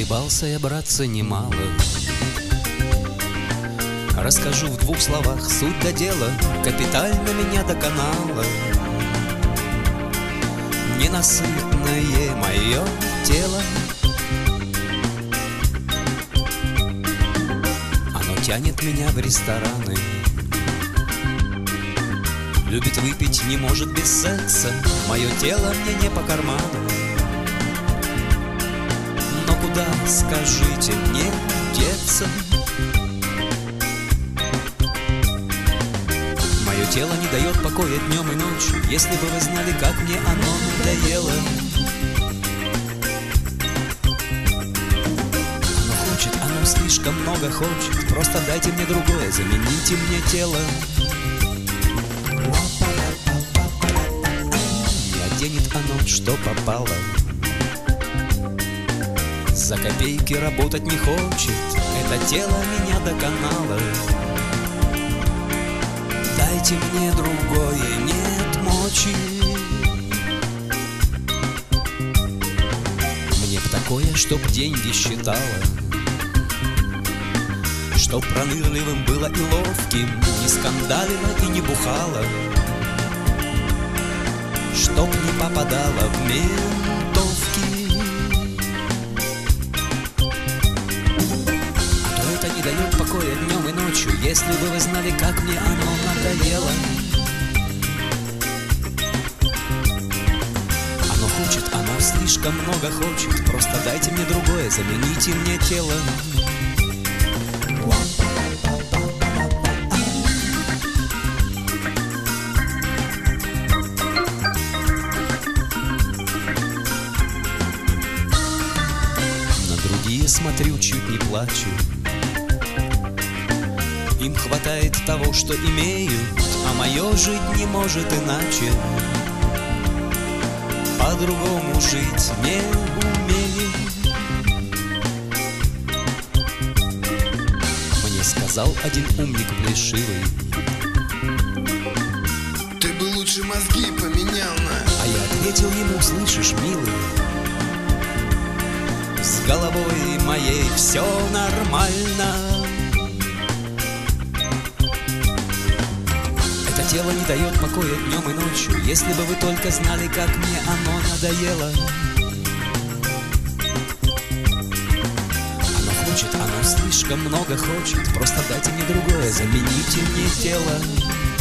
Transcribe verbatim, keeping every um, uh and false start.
Колебался я, братцы, немало. Расскажу в двух словах суть до дела, капитально меня доконало. Ненасытное мое тело, оно тянет меня в рестораны. Любит выпить, не может без секса. Мое тело мне не по карману. Но куда, скажите мне, деться? Мое тело не дает покоя днем и ночью. Если бы вы знали, как мне оно надоело. Оно хочет, оно слишком много хочет. Просто дайте мне другое, замените мне тело. Не оденет оно, что попало. За копейки работать не хочет. Это тело меня доконало. Дайте мне другое, нет мочи. Мне б такое, чтоб деньги считало, чтоб пронырливым было и ловким, не скандалило и не бухало, чтоб не попадало в ментовки. А то это не дает покоя днем и ночью. Если бы вы знали, как мне оно надоело. Оно хочет, оно слишком много хочет. Просто дайте мне другое, замените мне тело. На другие смотрю, чуть не плачу. Им хватает того, что имеют, а мое жить не может иначе. По-другому жить не умею. Мне сказал один умник плешивый: ты бы лучше мозги поменял на... А я ответил ему: слышишь, милый, с головой моей все нормально. Это тело не дает покоя днем и ночью. Если бы вы только знали, как мне оно надоело. Оно хочет, оно слишком много хочет. Просто дайте мне другое, замените мне тело.